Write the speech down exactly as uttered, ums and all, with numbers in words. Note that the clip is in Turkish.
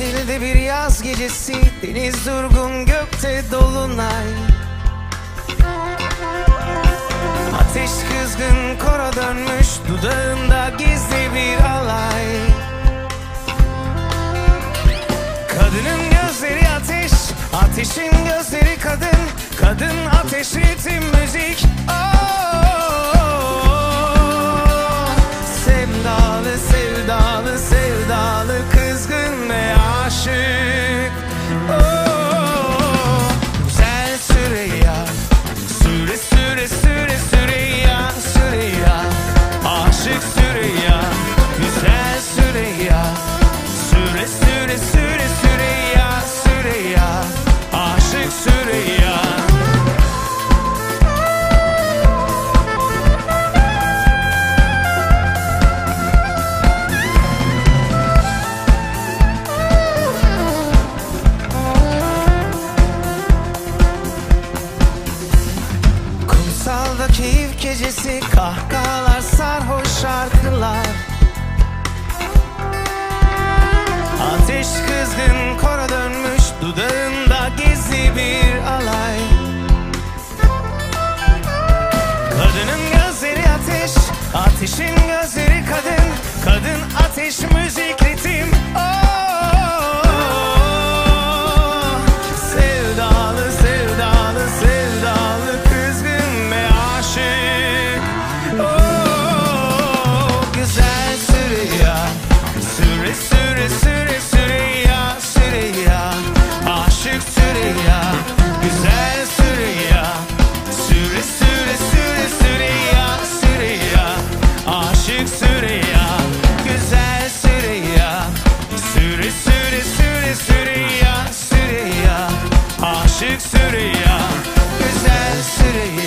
Sahilde bir yaz gecesi, deniz durgun, gökte dolunay. Ateş kızgın, kora dönmüş, dudağında gizli bir alay. Kadının gözleri ateş, ateşin gözleri kadın. Kadın ateş, ritim, müzik. Oh, sevdalı, sevdalı, sevdalı, kızgın ve aşık. Oh, güzel Süreyya, süre süre süre Süreyya, Süreyya, aşık Süreyya, güzel Süreyya, süre süre süre Süreyya, Süreyya, aşık Süreyya. Kumsalda keyif gecesi, kahkahalar, sarhoş şarkılar. Ateş kızgın, kora dönmüş, dudağında gizli bir alay. Kadının gözleri ateş, ateşin gözleri kadın. Kadın ateş, müzik, ritim. Oh, sevdalı, sevdalı, sevdalı, kızgın ve aşık. Oh, güzel Süreyya, süre süre süre Süreyya, Süreyya, aşık Süreyya, güzel Süreyya, süre süre süre Süreyya, Süreyya, aşık Süreyya, güzel Süreyya, süre süre süre Süreyya, Süreyya, aşık Süreyya, güzel Süreyya.